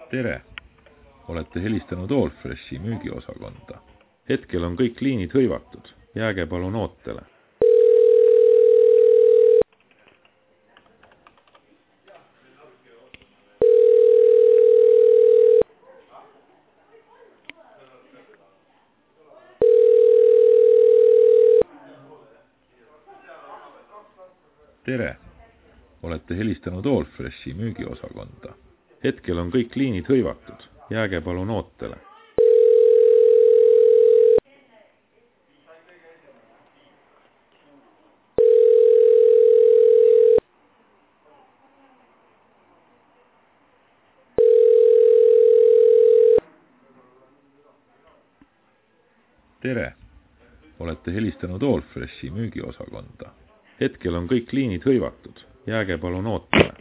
Tere! Olete helistanud Allfreshi müügiosakonda. Hetkel on kõik liinid hõivatud. Jääge palun ootele. Tere! Olete helistanud Allfreshi müügiosakonda. Hetkel on kõik liinid hõivatud. Jääge palun ootele. Tere! Olete helistanud Allfreshi müügiosakonda. Hetkel on kõik liinid hõivatud. Jääge palun ootele.